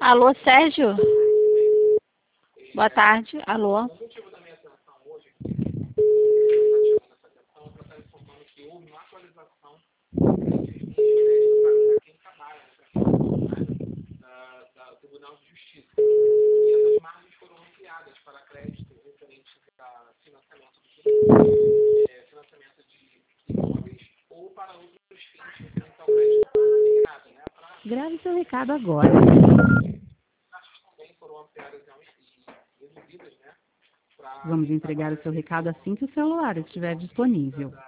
Alô, Sérgio? Boa tarde. Alô? O motivo da minha atenção hoje aqui, está chamando essa atenção, para estar informando que houve uma atualização de crédito para quem trabalha, para quem do Tribunal de Justiça. E essas margens foram ampliadas para crédito referente a financiamento de imóveis ou para outros fins referentes ao crédito consignado, né? Grave seu recado agora. Taxas também foram ampliadas e reduzidas, né? Vamos entregar o seu recado assim que o celular estiver disponível.